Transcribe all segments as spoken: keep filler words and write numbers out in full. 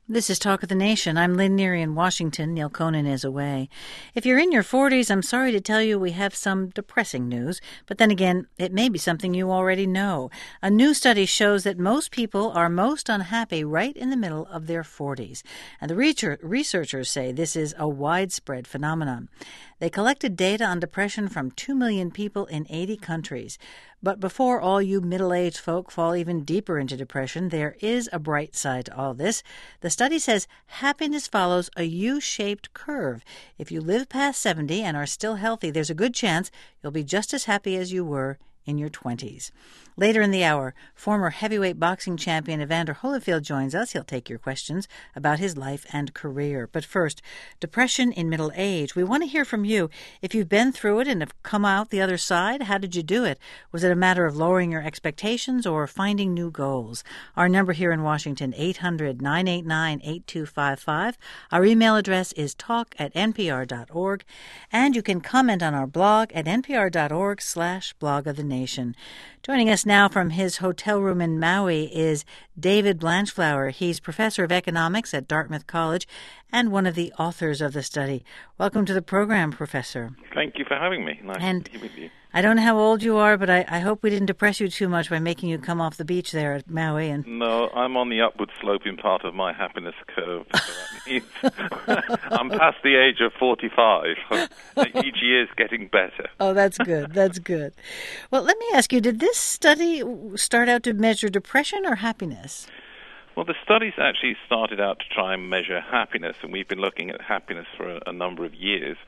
This is Talk of the Nation. I'm Lynn Neary in Washington. Neil Conan is away. If you're in your forties, I'm sorry to tell you we have some depressing news. But then again, it may be something you already know. A new study shows that most people are most unhappy right in the middle of their forties. And the researchers say this is a widespread phenomenon. They collected data on depression from two million people in eighty countries. But before all you middle-aged folk fall even deeper into depression, there is a bright side to all this. The study says happiness follows a U-shaped curve. If you live past seventy and are still healthy, there's a good chance you'll be just as happy as you were in your twenties. Later in the hour, former heavyweight boxing champion Evander Holyfield joins us. He'll take your questions about his life and career. But first, depression in middle age. We want to hear from you. If you've been through it and have come out the other side, how did you do it? Was it a matter of lowering your expectations or finding new goals? Our number here in Washington, eight hundred, nine eight nine, eight two five five. Our email address is talk at npr.org. And you can comment on our blog at npr.org slash blog of the nation. Joining us now from his hotel room in Maui is David Blanchflower. He's professor of economics at Dartmouth College and one of the authors of the study. Welcome to the program, Professor. Thank you for having me. Nice and to be with you. I don't know how old you are, but I, I hope we didn't depress you too much by making you come off the beach there at Maui. And No, I'm on the upward sloping part of my happiness curve. So that means I'm past the age of forty-five. Each year's getting better. Oh, that's good. That's good. Well, let me ask you, did this study start out to measure depression or happiness? Well, the studies actually started out to try and measure happiness, and we've been looking at happiness for a, a number of years.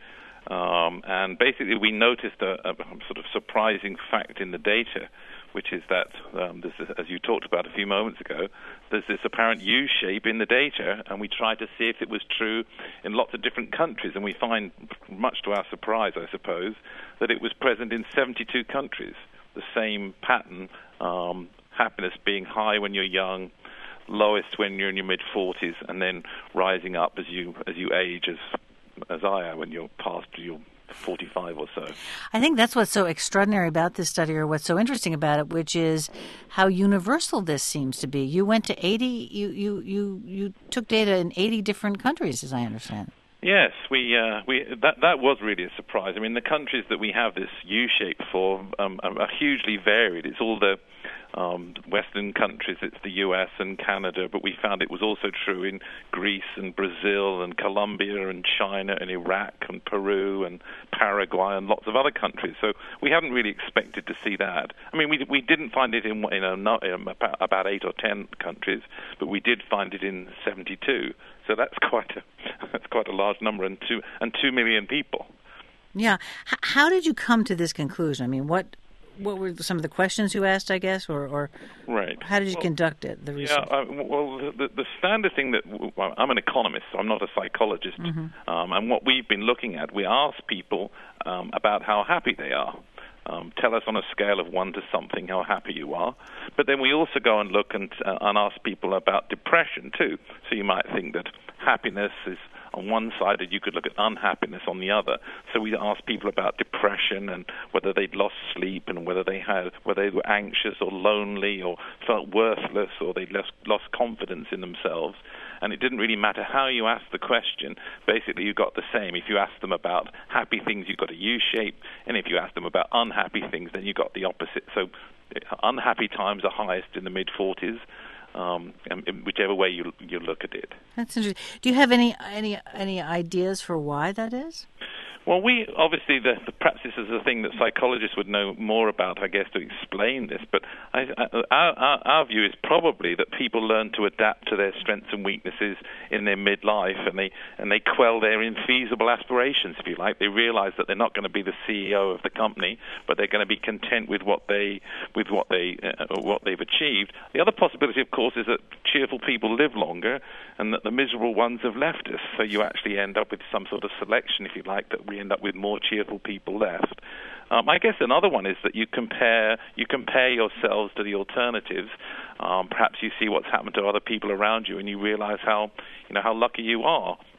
Um, and basically, we noticed a, a sort of surprising fact in the data, which is that, um, this is, as you talked about a few moments ago, there's this apparent U-shape in the data, and we tried to see if it was true in lots of different countries, and we find, much to our surprise, I suppose, that it was present in seventy-two countries. The same pattern, um, happiness being high when you're young, lowest when you're in your mid-forties, and then rising up as you as you age, as as I am when you're past your forty-five or so. I think that's what's so extraordinary about this study, or what's so interesting about it, which is how universal this seems to be. You went to eighty, you you you, you took data in eighty different countries, as I understand. Yes, we uh, we that that was really a surprise. I mean, the countries that we have this U-shape for um, are, are hugely varied. It's all the um, Western countries, it's the U S and Canada, but we found it was also true in Greece and Brazil and Colombia and China and Iraq and Peru and Paraguay and lots of other countries. So we hadn't really expected to see that. I mean, we we didn't find it in you know not, um, about eight or ten countries, but we did find it in seventy-two. So that's quite a that's quite a large number, and two and two million people. Yeah. H- how did you come to this conclusion? I mean, what what were some of the questions you asked, I guess, or, or right? How did you well, conduct it? The research. Yeah. Uh, well, the, the standard thing that well, I'm an economist, so I'm not a psychologist, mm-hmm. um, and what we've been looking at, we ask people um, about how happy they are. Um, tell us on a scale of one to something how happy you are. But then we also go and look and, uh, and ask people about depression too. So you might think that happiness is on one side and you could look at unhappiness on the other. So we ask people about depression and whether they'd lost sleep and whether they had whether they were anxious or lonely or felt worthless or they'd lost, lost confidence in themselves. And it didn't really matter how you asked the question. Basically, you got the same. If you asked them about happy things, you got a U-shape. And if you asked them about unhappy things, then you got the opposite. So unhappy times are highest in the mid-forties, um, whichever way you you look at it. That's interesting. Do you have any any any ideas for why that is? Well, we obviously, the, the, perhaps this is a thing that psychologists would know more about, I guess, to explain this. But I, I, our, our view is probably that people learn to adapt to their strengths and weaknesses in their midlife, and they and they quell their infeasible aspirations, if you like. They realize that they're not going to be the C E O of the company, but they're going to be content with what they with what they uh, what they've achieved. The other possibility, of course, is that cheerful people live longer, and that the miserable ones have left us. So you actually end up with some sort of selection, if you like, that we end up with more cheerful people left. Um, I guess another one is that you compare you compare yourselves to the alternatives. Um, perhaps you see what's happened to other people around you, and you realize how you know how lucky you are.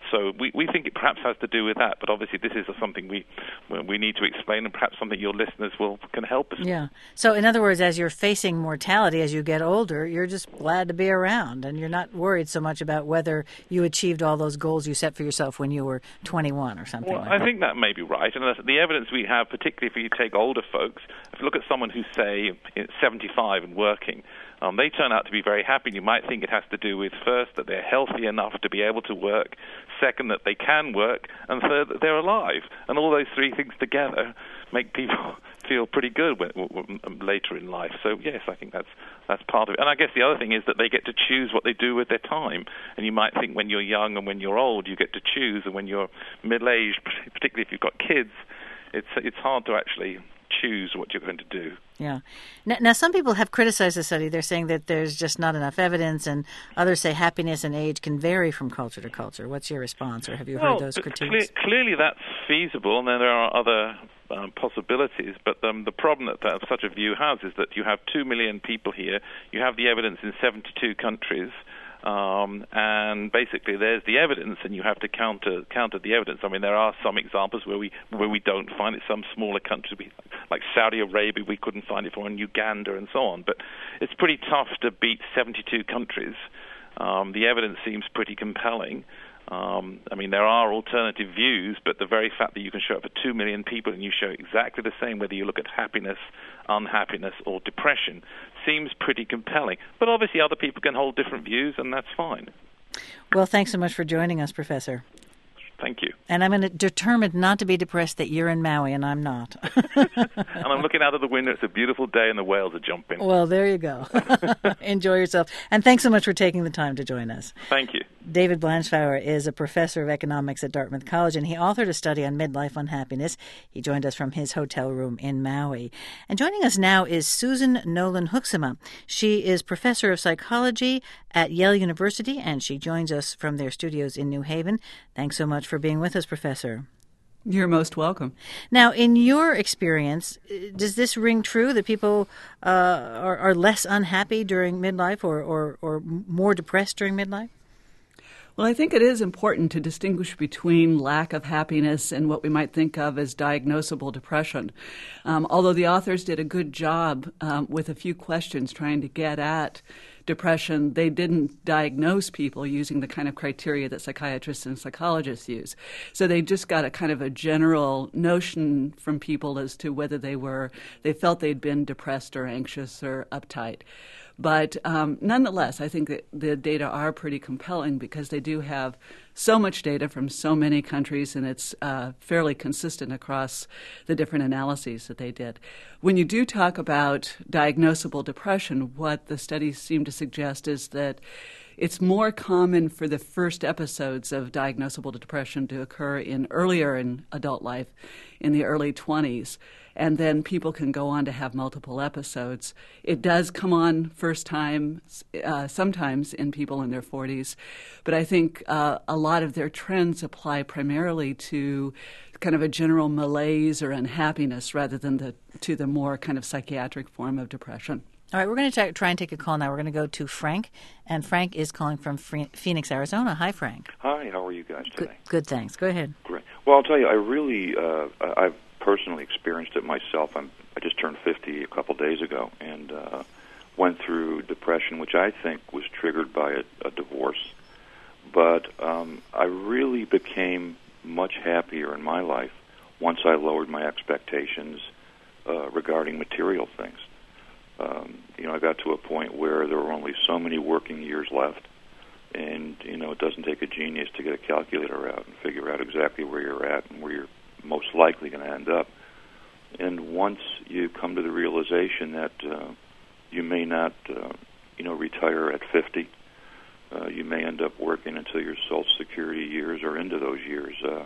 so we, we think it perhaps has to do with that, but obviously this is something we we need to explain, and perhaps something your listeners will can help us with. Yeah. So in other words, as you're facing mortality as you get older, you're just glad to be around, and you're not worried so much about whether you achieved all those goals you set for yourself when you were twenty-one or something well, like I that. I think that may be right, and the evidence we have, particularly if you take older folks, if you look at someone who's, say, seventy-five and working, um, they turn out to be very happy. You might think it has to do with, first, that they're healthy enough to be able to work, second, that they can work, and third, that they're alive. And all those three things together make people feel pretty good when, when, later in life. So, yes, I think that's that's part of it. And I guess the other thing is that they get to choose what they do with their time. And you might think when you're young and when you're old, you get to choose, and when you're middle-aged, particularly if you've got kids, it's it's hard to actually choose what you're going to do. Yeah. Now, now, some people have criticized the study. They're saying that there's just not enough evidence, and others say happiness and age can vary from culture to culture. What's your response, or have you well, heard those critiques? Cle- clearly that's feasible, and then there are other um, possibilities. But um, the problem that, that such a view has is that you have two million people here. You have the evidence in seventy-two countries. Um, and basically, there's the evidence, and you have to counter counter the evidence. I mean, there are some examples where we where we don't find it. Some smaller countries, like Saudi Arabia, we couldn't find it for, and Uganda, and so on. But it's pretty tough to beat seventy-two countries. Um, the evidence seems pretty compelling. Um, I mean, there are alternative views, but the very fact that you can show up for two million people and you show exactly the same, whether you look at happiness, unhappiness, or depression, seems pretty compelling. But obviously other people can hold different views, and that's fine. Well, thanks so much for joining us, Professor. Thank you. And I'm determined not to be depressed that you're in Maui and I'm not. And I'm looking out of the window. It's a beautiful day and the whales are jumping. Well, there you go. Enjoy yourself. And thanks so much for taking the time to join us. Thank you. David Blanchflower is a professor of economics at Dartmouth College, and he authored a study on midlife unhappiness. He joined us from his hotel room in Maui. And joining us now is Susan Nolan Hoeksema. She is professor of psychology at Yale University, and she joins us from their studios in New Haven. Thanks so much for being with us, Professor. You're most welcome. Now, in your experience, does this ring true that people uh, are, are less unhappy during midlife or, or, or more depressed during midlife? Well, I think it is important to distinguish between lack of happiness and what we might think of as diagnosable depression. Um, although the authors did a good job um, with a few questions trying to get at depression, they didn't diagnose people using the kind of criteria that psychiatrists and psychologists use. So they just got a kind of a general notion from people as to whether they were, they felt they'd been depressed or anxious or uptight. But um, nonetheless, I think that the data are pretty compelling because they do have so much data from so many countries, and it's uh, fairly consistent across the different analyses that they did. When you do talk about diagnosable depression, what the studies seem to suggest is that it's more common for the first episodes of diagnosable depression to occur in earlier in adult life, in the early twenties. And then people can go on to have multiple episodes. It does come on first time, uh, sometimes in people in their forties, but I think uh, a lot of their trends apply primarily to kind of a general malaise or unhappiness rather than the, to the more kind of psychiatric form of depression. All right, we're going to try and take a call now. We're going to go to Frank, and Frank is calling from Phoenix, Arizona. Hi, Frank. Hi, how are you guys today? Good, good thanks. Go ahead. Great. Well, I'll tell you, I really, uh, I've personally experienced it myself. I'm, I just turned fifty a couple days ago and uh, went through depression, which I think was triggered by a, a divorce. But um, I really became much happier in my life once I lowered my expectations uh, regarding material things. Um, you know, I got to a point where there were only so many working years left, and, you know, it doesn't take a genius to get a calculator out and figure out exactly where you're at and where you're most likely going to end up. And once you come to the realization that uh, you may not, uh, you know, retire at fifty, uh, you may end up working until your Social Security years or into those years, uh,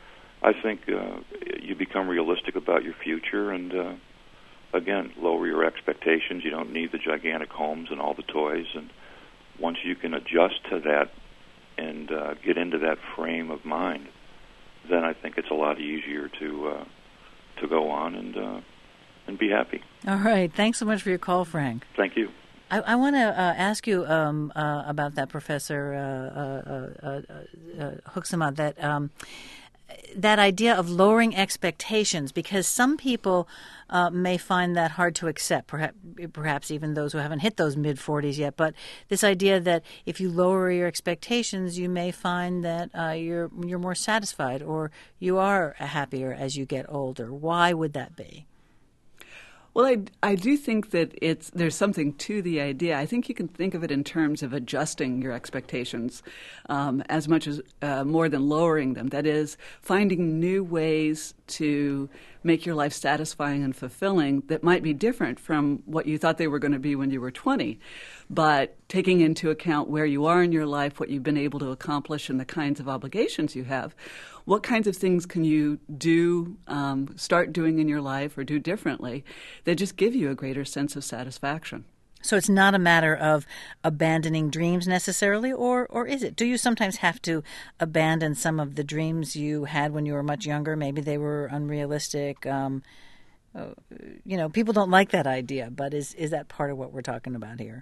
I think uh, you become realistic about your future and, uh, again, lower your expectations. You don't need the gigantic homes and all the toys. And once you can adjust to that and uh, get into that frame of mind, then I think it's a lot easier to uh, to go on and uh, and be happy. All right. Thanks so much for your call, Frank. Thank you. I, I want to uh, ask you um, uh, about that, Professor, uh, uh, uh, uh, Hoeksema, that um, that idea of lowering expectations, because some people uh, may find that hard to accept, perhaps, perhaps even those who haven't hit those mid-forties yet. But this idea that if you lower your expectations, you may find that uh, you're you're more satisfied or you are happier as you get older. Why would that be? Well, I, I do think that it's there's something to the idea. I think you can think of it in terms of adjusting your expectations um, as much as uh, more than lowering them. That is, finding new ways to make your life satisfying and fulfilling that might be different from what you thought they were going to be when you were twenty. But taking into account where you are in your life, what you've been able to accomplish, and the kinds of obligations you have, what kinds of things can you do, um, start doing in your life or do differently that just give you a greater sense of satisfaction? So it's not a matter of abandoning dreams necessarily, or or is it? Do you sometimes have to abandon some of the dreams you had when you were much younger? Maybe they were unrealistic. Um, uh, you know, people don't like that idea, but is is that part of what we're talking about here?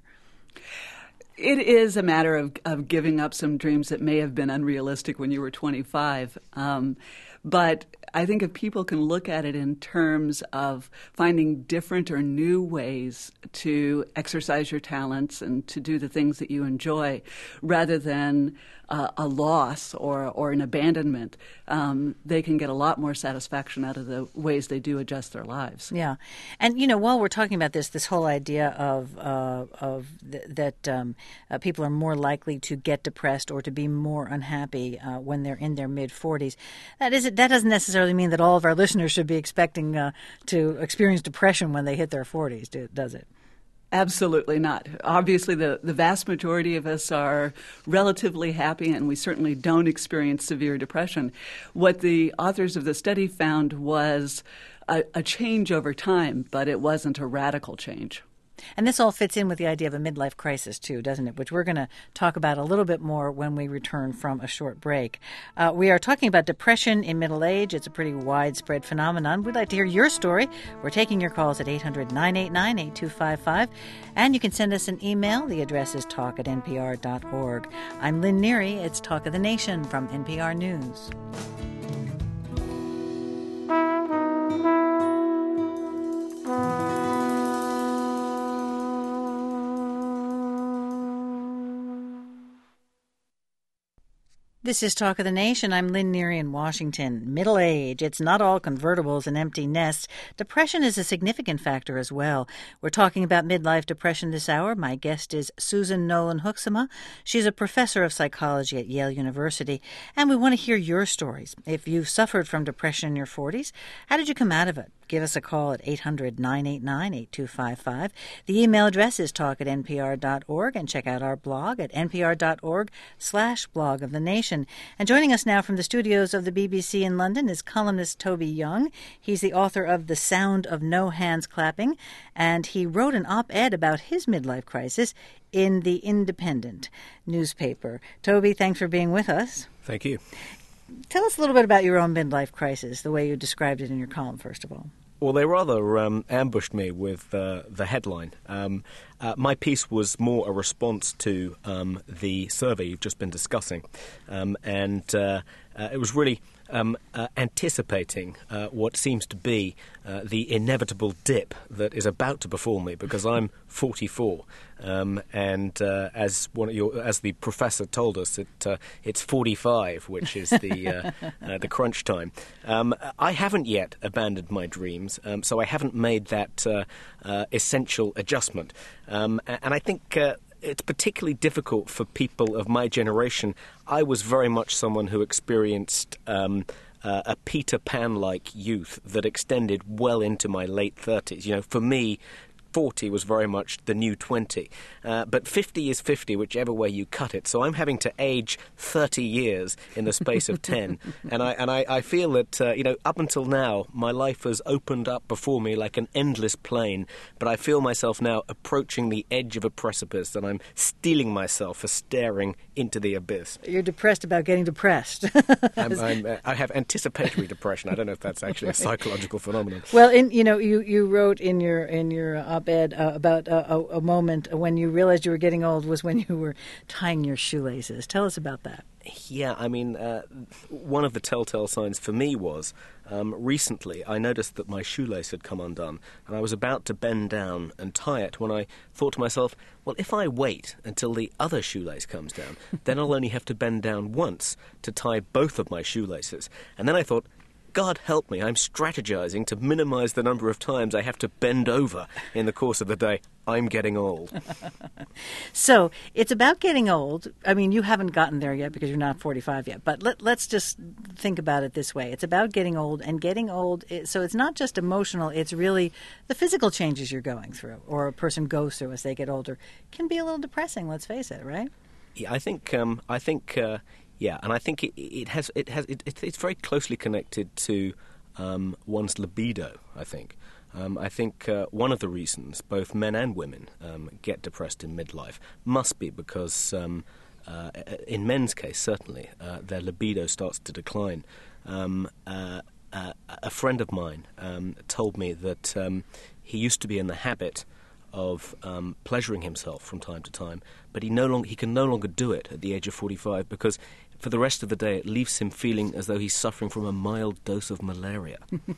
It is a matter of, of giving up some dreams that may have been unrealistic when you were twenty-five. Um, but I think if people can look at it in terms of finding different or new ways to exercise your talents and to do the things that you enjoy, rather than uh, a loss or, or an abandonment, um, they can get a lot more satisfaction out of the ways they do adjust their lives. Yeah. And, you know, while we're talking about this, this whole idea of, uh, of th- that um, uh, people are more likely to get depressed or to be more unhappy uh, when they're in their mid-forties, that is, that doesn't necessarily mean that all of our listeners should be expecting uh, to experience depression when they hit their forties, does it? Absolutely not. Obviously, the, the vast majority of us are relatively happy, and we certainly don't experience severe depression. What the authors of the study found was a, a change over time, but it wasn't a radical change. And this all fits in with the idea of a midlife crisis, too, doesn't it? Which we're going to talk about a little bit more when we return from a short break. Uh, we are talking about depression in middle age. It's a pretty widespread phenomenon. We'd like to hear your story. We're taking your calls at eight hundred, nine eight nine, eight two five five. And you can send us an email. The address is talk at n p r dot org. I'm Lynn Neary. It's Talk of the Nation from N P R News. This is Talk of the Nation. I'm Lynn Neary in Washington. Middle age. It's not all convertibles and empty nests. Depression is a significant factor as well. We're talking about midlife depression this hour. My guest is Susan Nolan Hoeksema. She's a professor of psychology at Yale University. And we want to hear your stories. If you've suffered from depression in your forties, how did you come out of it? Give us a call at eight hundred, nine eight nine, eight two five five. The email address is talk at n p r dot org, and check out our blog at n p r dot org slash blog of the nation. And joining us now from the studios of the B B C in London is columnist Toby Young. He's the author of The Sound of No Hands Clapping, and he wrote an op-ed about his midlife crisis in the Independent newspaper. Toby, thanks for being with us. Thank you. Tell us a little bit about your own midlife crisis, the way you described it in your column, first of all. Well, they rather um, ambushed me with uh, the headline. Um, uh, my piece was more a response to um, the survey you've just been discussing, um, and uh, uh, it was really um, uh, anticipating uh, what seems to be uh, the inevitable dip that is about to befall me, because I'm forty-four, um, and uh, as one of your, as the professor told us, it, uh, it's forty-five, which is the uh, uh, the crunch time. Um, I haven't yet abandoned my dreams, um, so I haven't made that uh, uh, essential adjustment, um, and I think. Uh, It's particularly difficult for people of my generation. I was very much someone who experienced um, uh, a Peter Pan-like youth that extended well into my late thirties. You know, for me, forty was very much the new twenty. Uh, but fifty is fifty, whichever way you cut it. So I'm having to age thirty years in the space of ten. And I and I, I feel that, uh, you know, up until now, my life has opened up before me like an endless plain. But I feel myself now approaching the edge of a precipice, and I'm steeling myself for staring into the abyss. You're depressed about getting depressed. I'm, I'm, uh, I have anticipatory depression. I don't know if that's actually a psychological phenomenon. Well, in, you know, you, you wrote in your in your op op-ed uh, about uh, a, a moment when you realized you were getting old was when you were tying your shoelaces. Tell us about that. Yeah, I mean, uh, one of the telltale signs for me was um, recently I noticed that my shoelace had come undone, and I was about to bend down and tie it when I thought to myself, well, if I wait until the other shoelace comes down, then I'll only have to bend down once to tie both of my shoelaces. And then I thought, God help me, I'm strategizing to minimize the number of times I have to bend over in the course of the day. I'm getting old. So it's about getting old. I mean, you haven't gotten there yet because you're not forty-five yet. But let, let's just think about it this way. It's about getting old, and getting old, so it's not just emotional. It's really the physical changes you're going through or a person goes through as they get older can be a little depressing, let's face it, right? Yeah, I think, um, I think, uh, yeah, and I think it, it has, it has, it, it's very closely connected to um, one's libido, I think. Um, I think uh, one of the reasons both men and women um, get depressed in midlife must be because, um, uh, in men's case certainly, uh, their libido starts to decline. Um, uh, uh, a friend of mine um, told me that um, he used to be in the habit of um, pleasuring himself from time to time, but he no longer he can no longer do it at the age of forty-five because for the rest of the day it leaves him feeling as though he's suffering from a mild dose of malaria.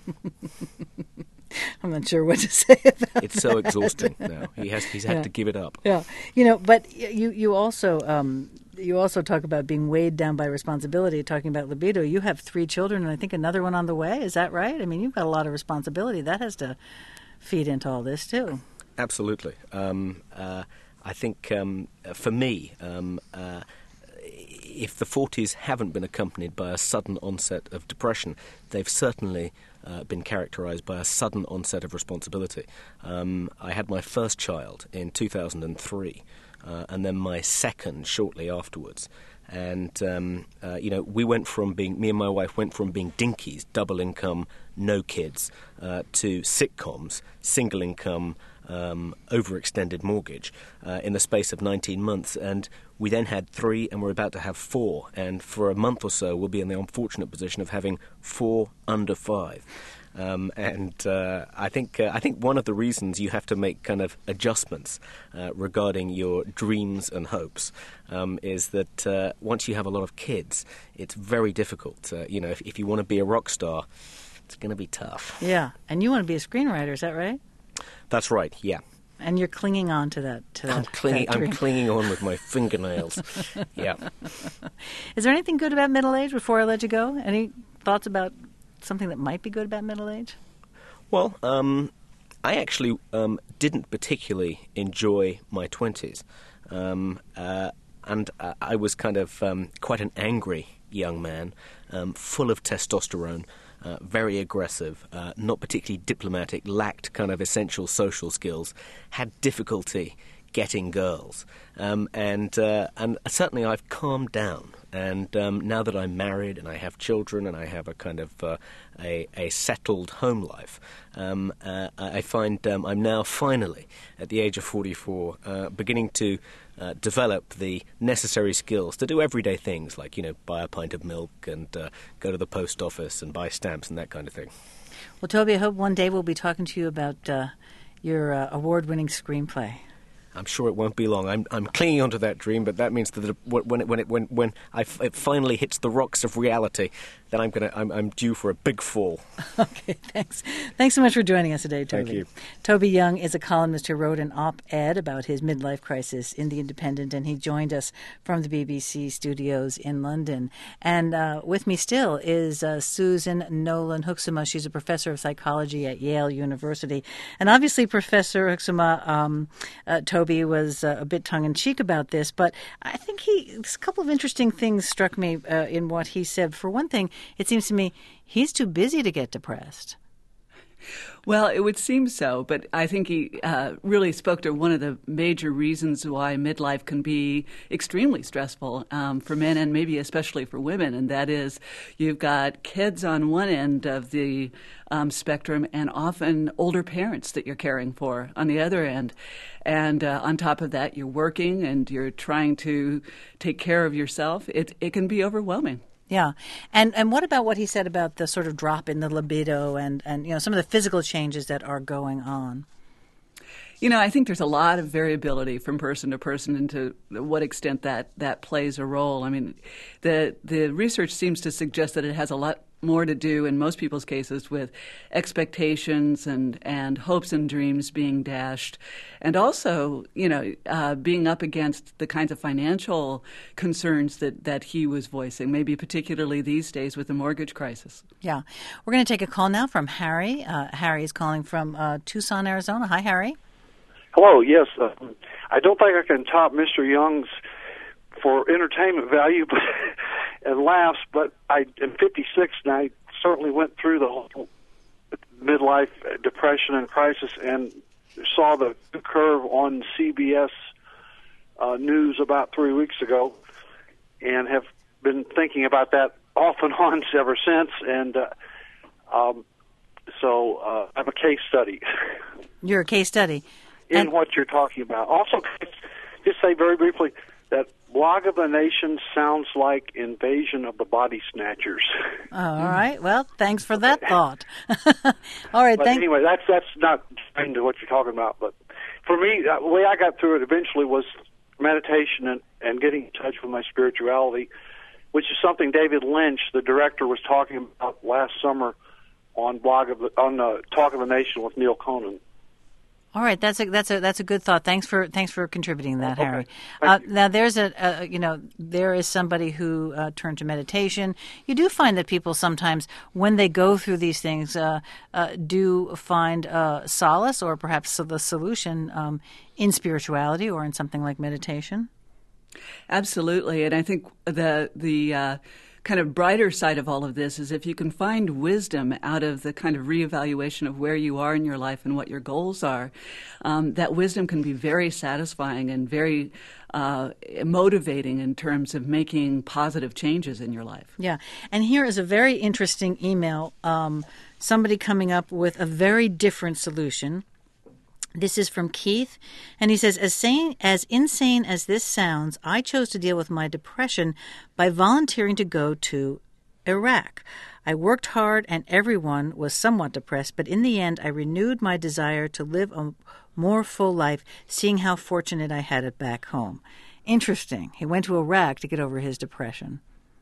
I'm not sure what to say about It's so exhausting now. He has he's had yeah. to give it up. Yeah, you know, but you you also um, you also talk about being weighed down by responsibility. Talking about libido, you have three children, and I think another one on the way. Is that right? I mean, you've got a lot of responsibility that has to feed into all this too. Absolutely. Um, uh, I think um, for me, um, uh, if the forties haven't been accompanied by a sudden onset of depression, they've certainly uh, been characterized by a sudden onset of responsibility. Um, I had my first child in two thousand three, uh, and then my second shortly afterwards. And, um, uh, you know, we went from being, me and my wife went from being dinkies, double income, no kids, uh, to sitcoms, single income, um, overextended mortgage uh, in the space of nineteen months. And we then had three, and we're about to have four. And for a month or so, we'll be in the unfortunate position of having four under five. Um, and uh, I think uh, I think one of the reasons you have to make kind of adjustments uh, regarding your dreams and hopes um, is that uh, once you have a lot of kids, it's very difficult. Uh, you know, if, if you want to be a rock star, it's going to be tough. Yeah, and you want to be a screenwriter, is that right? That's right. Yeah. And you're clinging on to that. To that I'm clinging. that I'm clinging on with my fingernails. Yeah. Is there anything good about middle age? Before I let you go, any thoughts about something that might be good about middle age? Well, um, I actually um, didn't particularly enjoy my twenties, um, uh, and uh, I was kind of um, quite an angry young man, um, full of testosterone. Uh, very aggressive, uh, not particularly diplomatic, lacked kind of essential social skills, had difficulty getting girls. Um, and uh, and certainly I've calmed down. And um, now that I'm married and I have children and I have a kind of uh, a, a settled home life, um, uh, I find um, I'm now finally, at the age of forty-four, uh, beginning to uh, develop the necessary skills to do everyday things like, you know, buy a pint of milk and uh, go to the post office and buy stamps and that kind of thing. Well, Toby, I hope one day we'll be talking to you about uh, your uh, award-winning screenplay. I'm sure it won't be long. I'm I'm clinging onto that dream, but that means that it, when it, when it, when when I f- it finally hits the rocks of reality, then I'm gonna I'm I'm due for a big fall. Okay, thanks. Thanks so much for joining us today, Toby. Thank you. Toby Young is a columnist who wrote an op-ed about his midlife crisis in The Independent, and he joined us from the B B C studios in London. And uh, with me still is uh, Susan Nolan Hoeksema. She's a professor of psychology at Yale University, and obviously, Professor Hoeksema, um, uh, Toby was uh, a bit tongue-in-cheek about this, but I think he, a couple of interesting things struck me uh, in what he said. For one thing, it seems to me he's too busy to get depressed. Well, it would seem so, but I think he uh, really spoke to one of the major reasons why midlife can be extremely stressful um, for men and maybe especially for women, and that is you've got kids on one end of the um, spectrum and often older parents that you're caring for on the other end. And uh, on top of that, you're working and you're trying to take care of yourself. It, it can be overwhelming. Yeah. And and what about what he said about the sort of drop in the libido and, and you know, some of the physical changes that are going on? You know, I think there's a lot of variability from person to person and to what extent that, that plays a role. I mean, the the research seems to suggest that it has a lot more to do in most people's cases with expectations and, and hopes and dreams being dashed, and also, you know, uh, being up against the kinds of financial concerns that, that he was voicing, maybe particularly these days with the mortgage crisis. Yeah. We're going to take a call now from Harry. Uh, Harry is calling from uh, Tucson, Arizona. Hi, Harry. Hello, yes. Uh, I don't think I can top Mister Young's for entertainment value but and laughs, but I am fifty-six, and I certainly went through the whole midlife depression and crisis and saw the curve on C B S uh, News about three weeks ago and have been thinking about that off and on ever since, and uh, um, so uh, I'm a case study. You're a case study. In and- what you're talking about. Also, just say very briefly that Blog of the Nation sounds like Invasion of the Body Snatchers. Oh, all right. Well, thanks for that thought. All right. But thank- anyway, that's that's not into what you're talking about. But for me, the way I got through it eventually was meditation and, and getting in touch with my spirituality, which is something David Lynch, the director, was talking about last summer on Blog of the, on uh, Talk of the Nation with Neil Conan. All right, that's a that's a that's a good thought. Thanks for thanks for contributing that, okay. Harry. Uh, now, there's a, a you know there is somebody who uh, turned to meditation. You do find that people sometimes, when they go through these things, uh, uh, do find uh, solace or perhaps the solution um, in spirituality or in something like meditation. Absolutely, and I think the the. Uh, kind of brighter side of all of this is if you can find wisdom out of the kind of reevaluation of where you are in your life and what your goals are, um, that wisdom can be very satisfying and very uh, motivating in terms of making positive changes in your life. Yeah, and here is a very interesting email, um, somebody coming up with a very different solution. This is from Keith, and he says, as sane, as insane as this sounds, I chose to deal with my depression by volunteering to go to Iraq. I worked hard, and everyone was somewhat depressed, but in the end, I renewed my desire to live a more full life, seeing how fortunate I had it back home. Interesting. He went to Iraq to get over his depression.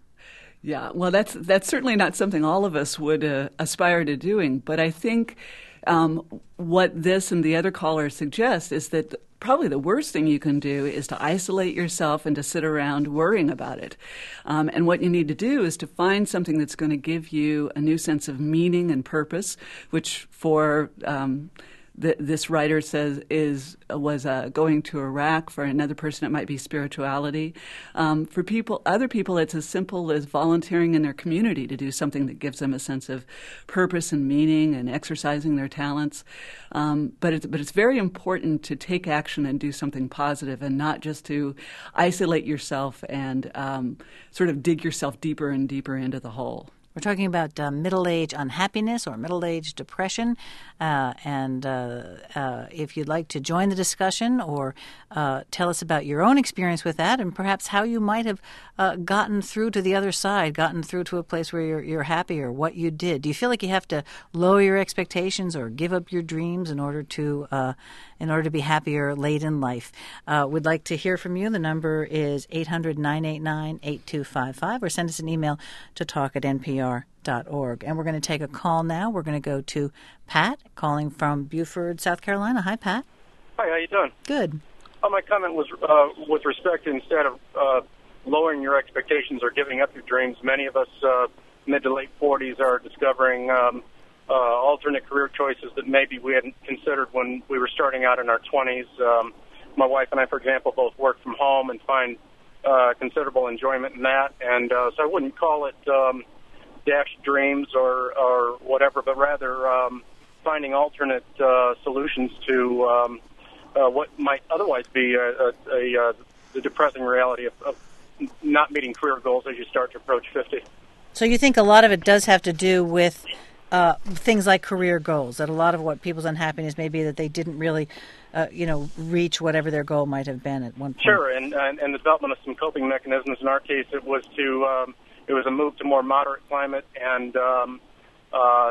Yeah, well, that's that's certainly not something all of us would uh, aspire to doing, but I think um, what this and the other callers suggest is that probably the worst thing you can do is to isolate yourself and to sit around worrying about it. Um, and what you need to do is to find something that's going to give you a new sense of meaning and purpose, which for um, th- this writer says is was uh, going to Iraq. For another person, it might be spirituality. Um, for people, other people, it's as simple as volunteering in their community to do something that gives them a sense of purpose and meaning and exercising their talents. Um, but it's but it's very important to take action and do something positive, and not just to isolate yourself and um, sort of dig yourself deeper and deeper into the hole. We're talking about uh, middle-age unhappiness or middle-age depression. Uh, and uh, uh, if you'd like to join the discussion or uh, tell us about your own experience with that and perhaps how you might have uh, gotten through to the other side, gotten through to a place where you're, you're happy, or what you did. Do you feel like you have to lower your expectations or give up your dreams in order to uh, in order to be happier late in life? Uh, we'd like to hear from you. The number is eight hundred, nine eight nine, eight two five five, or send us an email to talk at N P R dot org. And we're going to take a call now. We're going to go to Pat, calling from Beaufort, South Carolina. Hi, Pat. Hi, how you doing? Good. Well, my comment was uh, with respect to, instead of uh, lowering your expectations or giving up your dreams, many of us uh, mid to late forties are discovering um, uh, alternate career choices that maybe we hadn't considered when we were starting out in our twenties. Um, my wife and I, for example, both work from home and find uh, considerable enjoyment in that. And uh, so I wouldn't call it um, dashed dreams or, or whatever, but rather um, finding alternate uh, solutions to um, uh, what might otherwise be a, a, a, a the depressing reality of, of not meeting career goals as you start to approach fifty. So you think a lot of it does have to do with uh, things like career goals, that a lot of what people's unhappiness may be that they didn't really, uh, you know, reach whatever their goal might have been at one point. Sure, and, and, and the development of some coping mechanisms. In our case, it was to um, it was a move to more moderate climate and um, uh, uh,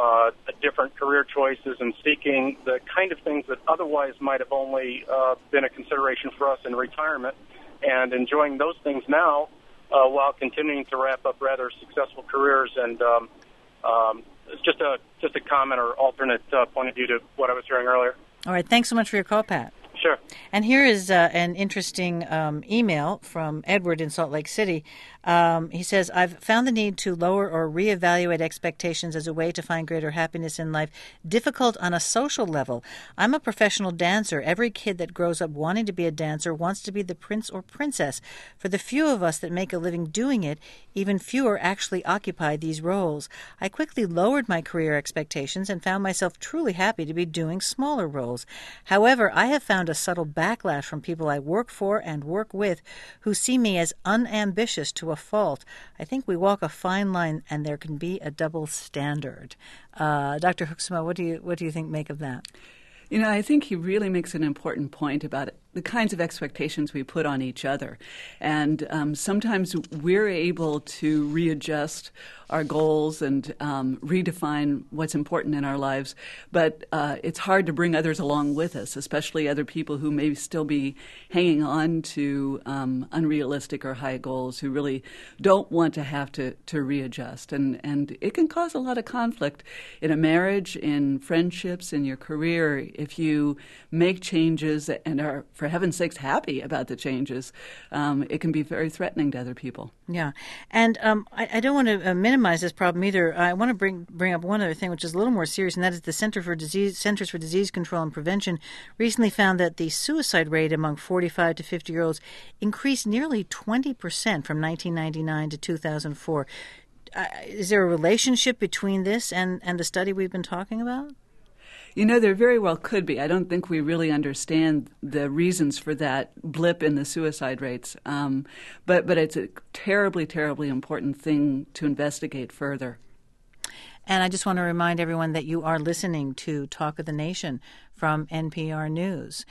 uh, different career choices and seeking the kind of things that otherwise might have only uh, been a consideration for us in retirement, and enjoying those things now uh, while continuing to wrap up rather successful careers. And um, um, it's just a just a comment or alternate uh, point of view to what I was hearing earlier. All right. Thanks so much for your call, Pat. Sure. And here is uh, an interesting um, email from Edward in Salt Lake City. Um, he says, I've found the need to lower or reevaluate expectations as a way to find greater happiness in life difficult on a social level. I'm a professional dancer. Every kid that grows up wanting to be a dancer wants to be the prince or princess. For the few of us that make a living doing it, even fewer actually occupy these roles. I quickly lowered my career expectations and found myself truly happy to be doing smaller roles. However, I have found a subtle backlash from people I work for and work with who see me as unambitious to a fault. I think we walk a fine line, and there can be a double standard. Uh, Doctor Hoeksema, what do you what do you think make of that? You know, I think he really makes an important point about it, the kinds of expectations we put on each other. And um, sometimes we're able to readjust our goals and um, redefine what's important in our lives. But uh, it's hard to bring others along with us, especially other people who may still be hanging on to um, unrealistic or high goals, who really don't want to have to, to readjust. And, and it can cause a lot of conflict in a marriage, in friendships, in your career. If you make changes and are, for heaven's sakes, happy about the changes, um, it can be very threatening to other people. Yeah. And um, I, I don't want to uh, minimize this problem either. I want to bring bring up one other thing, which is a little more serious, and that is the Center for Disease, Centers for Disease Control and Prevention recently found that the suicide rate among forty-five to fifty-year-olds increased nearly twenty percent from nineteen ninety-nine to two thousand four. Uh, is there a relationship between this and, and the study we've been talking about? You know, there very well could be. I don't think we really understand the reasons for that blip in the suicide rates. Um, but, but it's a terribly, terribly important thing to investigate further. And I just want to remind everyone that you are listening to Talk of the Nation from N P R News.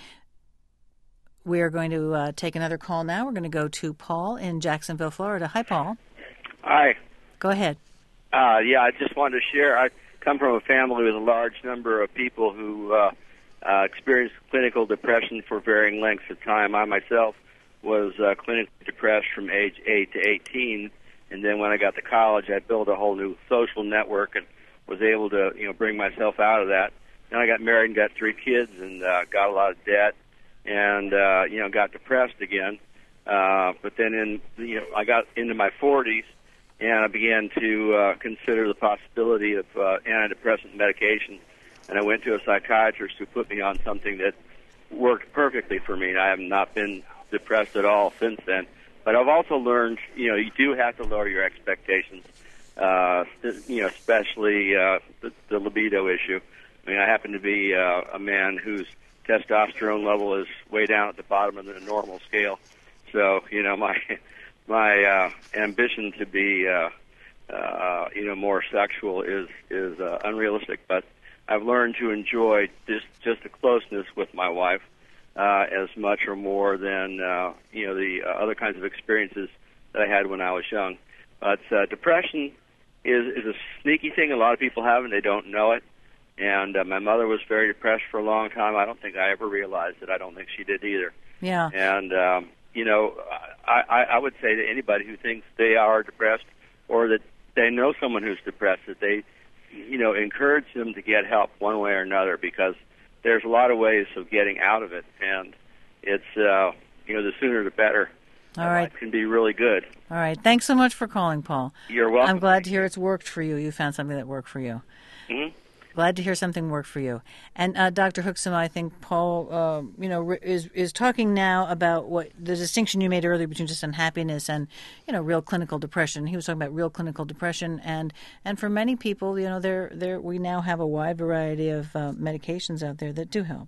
We are going to uh, take another call now. We're going to go to Paul in Jacksonville, Florida. Hi, Paul. Hi. Go ahead. Uh, yeah, I just wanted to share. I come from a family with a large number of people who uh, uh, experienced clinical depression for varying lengths of time. I myself was uh, clinically depressed from age eight to eighteen, and then when I got to college, I built a whole new social network and was able to, you know, bring myself out of that. Then I got married and got three kids and uh, got a lot of debt, and uh, you know, got depressed again. Uh, but then, in you know, I got into my forties. And I began to uh, consider the possibility of uh, antidepressant medication. And I went to a psychiatrist who put me on something that worked perfectly for me. I have not been depressed at all since then. But I've also learned, you know, you do have to lower your expectations, uh, you know, especially uh, the, the libido issue. I mean, I happen to be uh, a man whose testosterone level is way down at the bottom of the normal scale. So, you know, my... My uh, ambition to be, uh, uh, you know, more sexual is is uh, unrealistic. But I've learned to enjoy just just the closeness with my wife uh, as much or more than uh, you know the uh, other kinds of experiences that I had when I was young. But uh, depression is is a sneaky thing. A lot of people have, and they don't know it. And uh, my mother was very depressed for a long time. I don't think I ever realized it. I don't think she did either. Yeah. And um, you know, I, I, I would say to anybody who thinks they are depressed or that they know someone who's depressed, that they, you know, encourage them to get help one way or another, because there's a lot of ways of getting out of it, and it's, uh, you know, the sooner the better. All right. It can be really good. All right. Thanks so much for calling, Paul. You're welcome. I'm glad to hear it's worked for you. You found something that worked for you. Mm-hmm. Glad to hear something worked for you. And uh, Doctor Hoeksema, I think Paul, uh, you know, is is talking now about what the distinction you made earlier between just unhappiness and, you know, real clinical depression. He was talking about real clinical depression, and, and for many people, you know, there there we now have a wide variety of uh, medications out there that do help.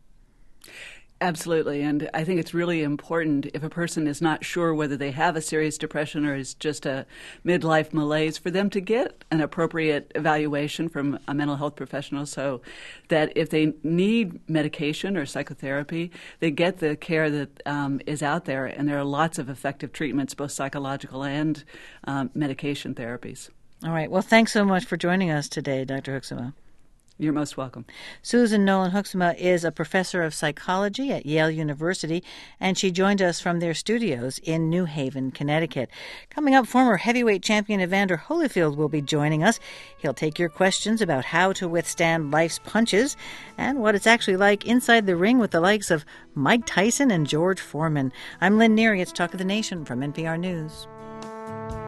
Absolutely, and I think it's really important if a person is not sure whether they have a serious depression or is just a midlife malaise, for them to get an appropriate evaluation from a mental health professional, so that if they need medication or psychotherapy, they get the care that um, is out there, and there are lots of effective treatments, both psychological and um, medication therapies. All right. Well, thanks so much for joining us today, Doctor Hoeksema. You're most welcome. Susan Nolen-Hoeksema is a professor of psychology at Yale University, and she joined us from their studios in New Haven, Connecticut. Coming up, former heavyweight champion Evander Holyfield will be joining us. He'll take your questions about how to withstand life's punches and what it's actually like inside the ring with the likes of Mike Tyson and George Foreman. I'm Lynn Neary. It's Talk of the Nation from N P R News.